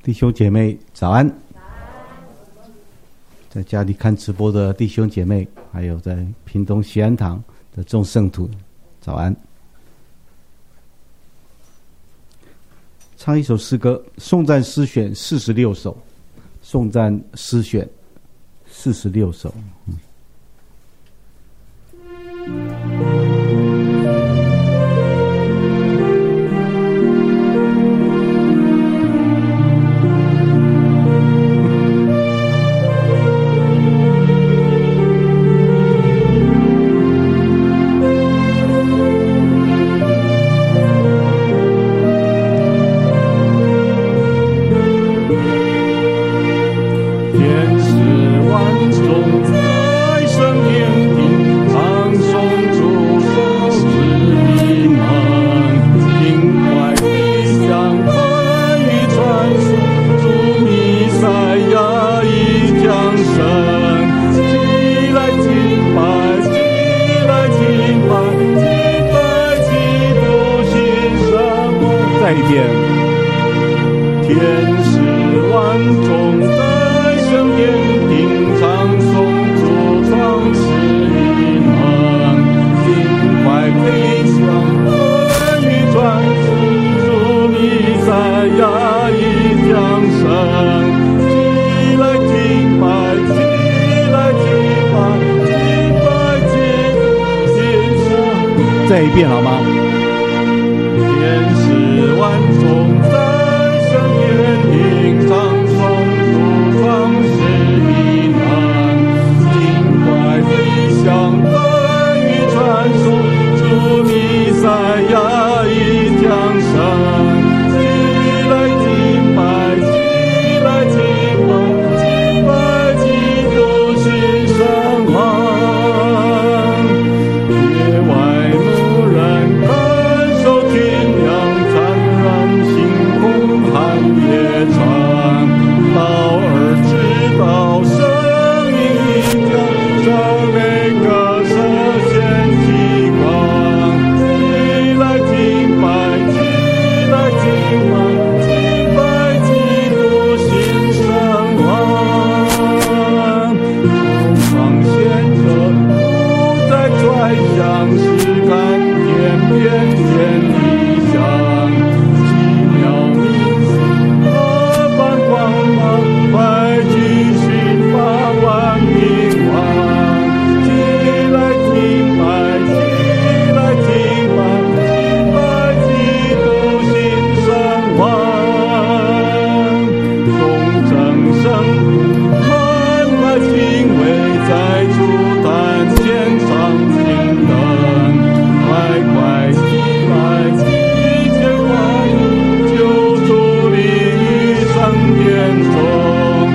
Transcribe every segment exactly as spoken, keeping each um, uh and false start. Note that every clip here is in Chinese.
弟兄姐妹早安，在家里看直播的弟兄姐妹，还有在屏东西安堂的众圣徒早安。唱一首诗歌，颂赞诗选四十六首，颂赞诗选四十六首。嗯再一遍好吗？天使万众在圣殿顶唱颂主创世的能，尽快飞翔欢愉传颂主弥赛亚已降生，起来敬拜，起来敬拜，敬拜基督新生王，夜外夜长，老儿知道生命一条，照每个射线激光，起来敬拜，起来敬拜，敬拜基督新生王，东方显着不再拽向是看天边见理想。快去寻访万民王，起来敬拜，起来敬拜，敬拜基督新生王，众正声满怀敬畏，在主坛前上金灯，快快起来，一切欢迎救主临于圣殿中。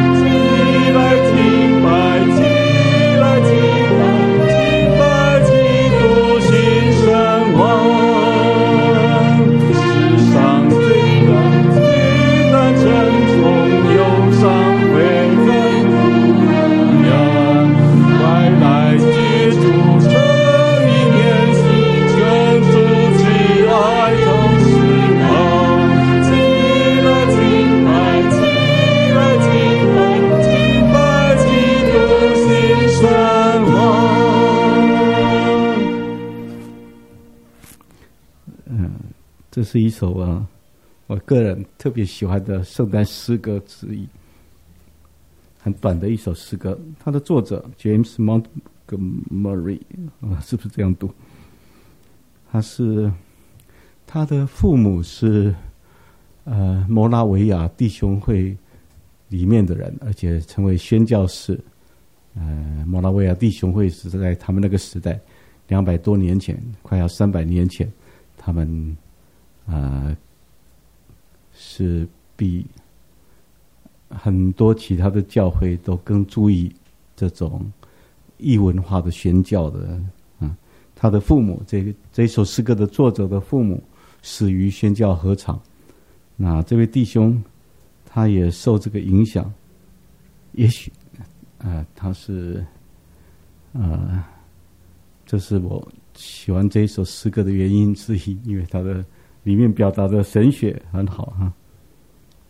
这是一首啊，我个人特别喜欢的圣诞诗歌之一，很短的一首诗歌。它的作者 James Montgomery 啊，是不是这样读？他是他的父母是呃摩拉维亚弟兄会里面的人，而且成为宣教士。呃，摩拉维亚弟兄会是在他们那个时代两百多年前，快要三百年前，他们。啊、呃，是比很多其他的教会都更注意这种异文化的宣教的。啊，他的父母，这这首诗歌的作者的父母死于宣教合场。那这位弟兄，他也受这个影响，也许啊、呃，他是啊、呃，这是我喜欢这一首诗歌的原因之一，因为他的。里面表达的神学很好哈。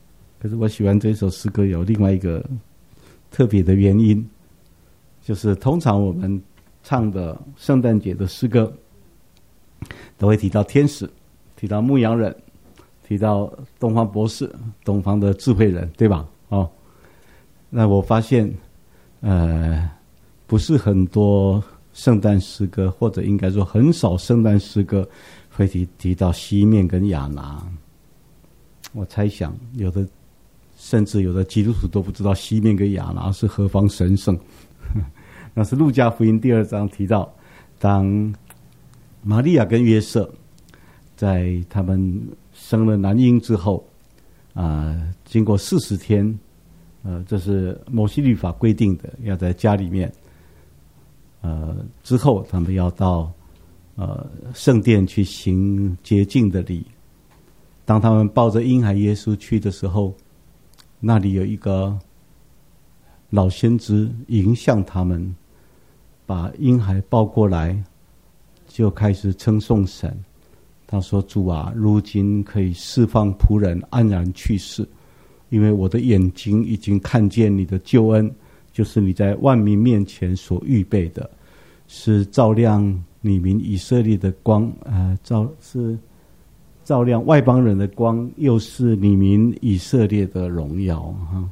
可是我喜欢这首诗歌有另外一个特别的原因，就是通常我们唱的圣诞节的诗歌都会提到天使，提到牧羊人，提到东方博士，东方的智慧人，对吧？哦，那我发现呃不是很多圣诞诗歌，或者应该说很少圣诞诗歌会提提到西面跟亚拿。我猜想有的甚至有的基督徒都不知道西面跟亚拿是何方神圣。那是路加福音第二章提到，当玛利亚跟约瑟在他们生了男婴之后，啊、呃，经过四十天，呃，这是摩西律法规定的，要在家里面，呃，之后他们要到呃圣殿去行洁净的礼。当他们抱着婴孩耶稣去的时候，那里有一个老先知迎向他们，把婴孩抱过来，就开始称颂神。他说：主啊，如今可以释放仆人安然去世，因为我的眼睛已经看见你的救恩，就是你在万民面前所预备的，是照亮你民以色列的光，呃，照是照亮外邦人的光，又是你民以色列的荣耀。哈，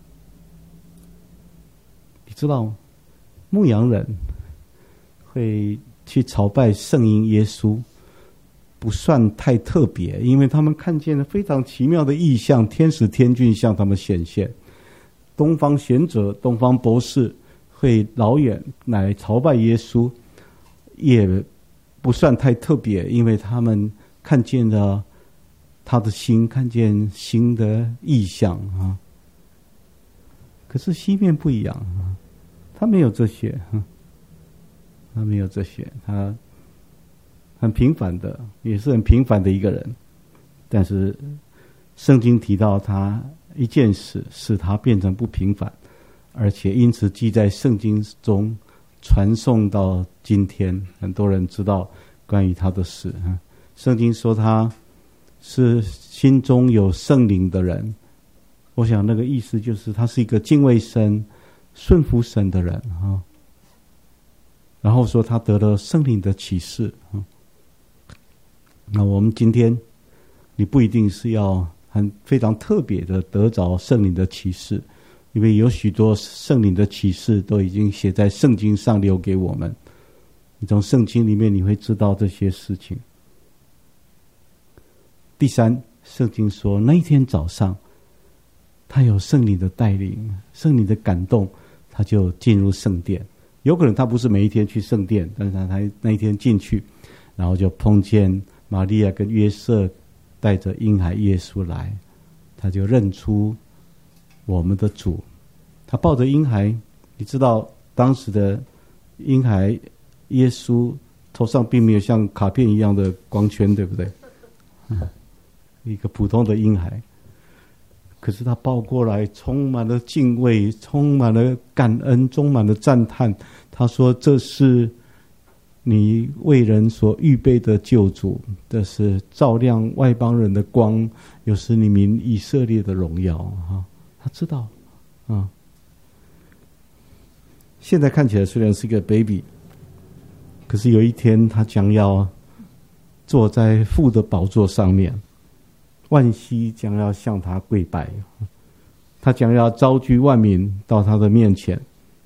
你知道牧羊人会去朝拜圣婴耶稣，不算太特别，因为他们看见了非常奇妙的异象，天使天君向他们显现。东方贤者、东方博士会老远来朝拜耶稣，也不算太特别，因为他们看见了他的心，看见新的异象啊。可是西面不一样啊，他没有这些，他没有这些，他很平凡的，也是很平凡的一个人。但是圣经提到他一件事，使他变成不平凡，而且因此记在圣经中，传颂到今天，很多人知道关于他的事。圣经说他是心中有圣灵的人，我想那个意思就是他是一个敬畏神、顺服神的人啊。然后说他得了圣灵的启示啊。那我们今天，你不一定是要很非常特别的得着圣灵的启示，因为有许多圣灵的启示都已经写在圣经上留给我们。你从圣经里面你会知道这些事情。第三，圣经说那一天早上，他有圣灵的带领，圣灵的感动，他就进入圣殿。有可能他不是每一天去圣殿，但是他那一天进去，然后就碰见玛利亚跟约瑟带着婴孩耶稣来，他就认出我们的主。他抱着婴孩，你知道当时的婴孩耶稣头上并没有像卡片一样的光圈，对不对？嗯，一个普通的婴孩，可是他抱过来充满了敬畏，充满了感恩，充满了赞叹。他说这是你为人所预备的救主，这是照亮外邦人的光，又是你民以色列的荣耀啊！他知道啊。现在看起来虽然是一个 baby， 可是有一天他将要坐在父的宝座上面，万膝将要向他跪拜，他将要召集万民到他的面前，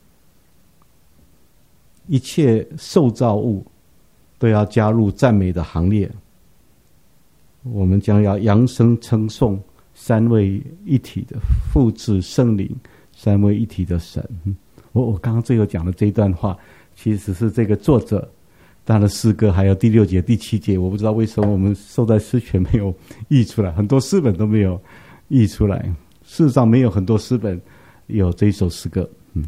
一切受造物都要加入赞美的行列。我们将要扬声称颂三位一体的父子圣灵，三位一体的神。我我刚刚最后讲的这一段话，其实是这个作者他的诗歌，还有第六节、第七节，我不知道为什么我们受在诗权没有译出来，很多诗本都没有译出来。事实上，没有很多诗本有这一首诗歌。嗯，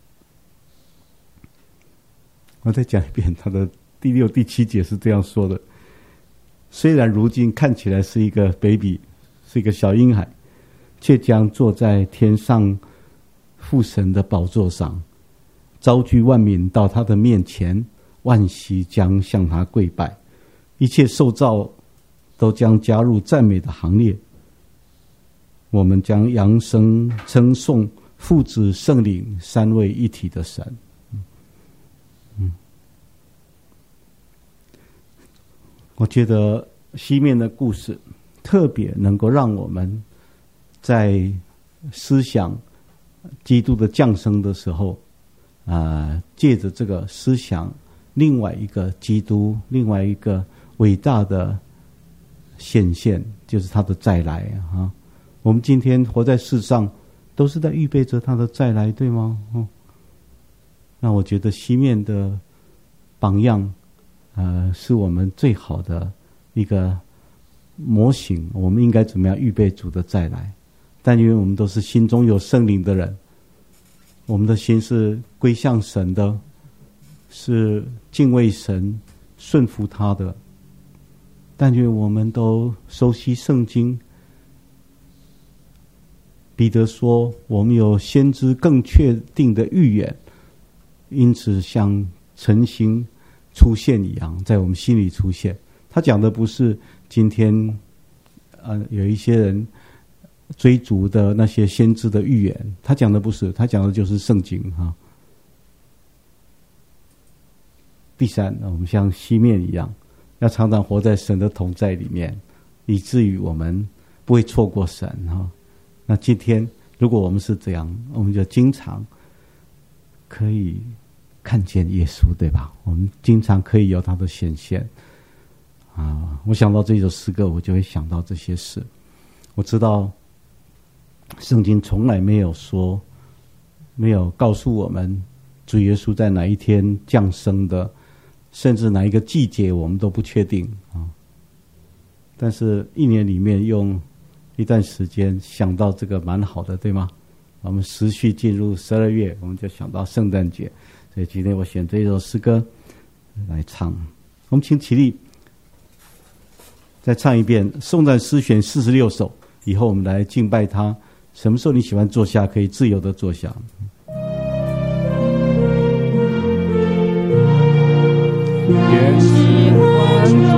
我再讲一遍，他的第六、第七节是这样说的：虽然如今看起来是一个 baby， 是一个小婴孩，却将坐在天上父神的宝座上，召集万民到他的面前，万膝将向他跪拜，一切受造都将加入赞美的行列。 我们将扬声称颂父子圣灵三位一体的神。嗯嗯，我觉得西面的故事特别能够让我们在思想基督的降生的时候，啊、呃，借着这个思想，另外一个基督，另外一个伟大的显现，就是他的再来啊！我们今天活在世上，都是在预备着他的再来，对吗？哦，那我觉得西面的榜样，呃，是我们最好的一个模型。我们应该怎么样预备主的再来？但因为我们都是心中有圣灵的人，我们的心是归向神的，是敬畏神、顺服他的。但愿我们都熟悉圣经。彼得说，我们有先知更确定的预言，因此像晨星出现一样，在我们心里出现。他讲的不是今天呃有一些人追逐的那些先知的预言，他讲的不是，他讲的就是圣经哈。第三，我们像西面一样，要常常活在神的同在里面，以至于我们不会错过神哈。那今天如果我们是这样，我们就经常可以看见耶稣，对吧？我们经常可以有他的显现啊！我想到这首诗歌，我就会想到这些事。我知道圣经从来没有说，没有告诉我们主耶稣在哪一天降生的，甚至哪一个季节我们都不确定啊。但是一年里面用一段时间想到这个蛮好的，对吗？我们持续进入十二月，我们就想到圣诞节，所以今天我选这首诗歌来唱。我们请起立，再唱一遍颂赞诗选四十六首，以后我们来敬拜他。什么时候你喜欢坐下，可以自由的坐下。 愿喜欢